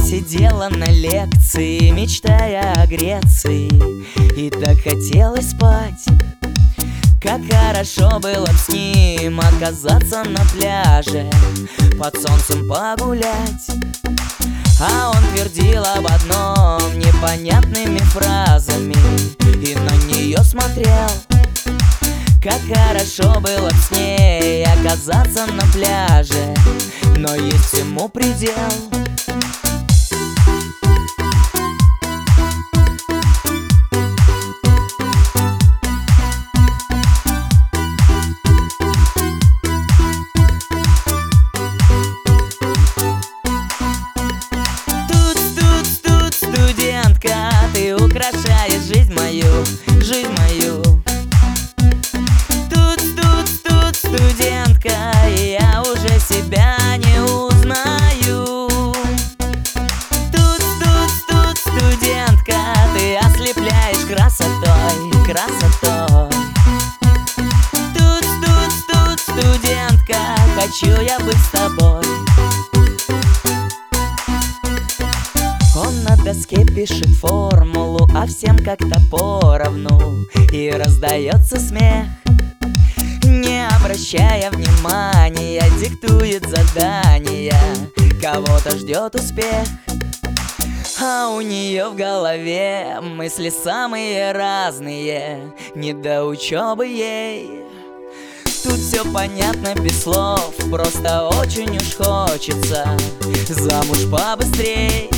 сидела на лекции, мечтая о Греции, и так хотелось спать. Как хорошо было б с ним оказаться на пляже, под солнцем погулять. А он твердил об одном непонятными фразами и на нее смотрел. Как хорошо было б с ней оказаться на пляже, но есть всему предел. Тут, студентка, ты украшаешь жизнь мою, жизнь мою. Тут, студентка, я уже себя не узнаю. Тут, студентка, ты ослепляешь красотой, красотой. Тут, студентка, хочу я быть с тобой. Он на доске пишет формулу, а всем как-то поровну, и раздается смех. Не обращая внимания, диктует задания, кого-то ждет успех. А у нее в голове мысли самые разные, не до учебы ей. Тут все понятно без слов, просто очень уж хочется замуж побыстрей.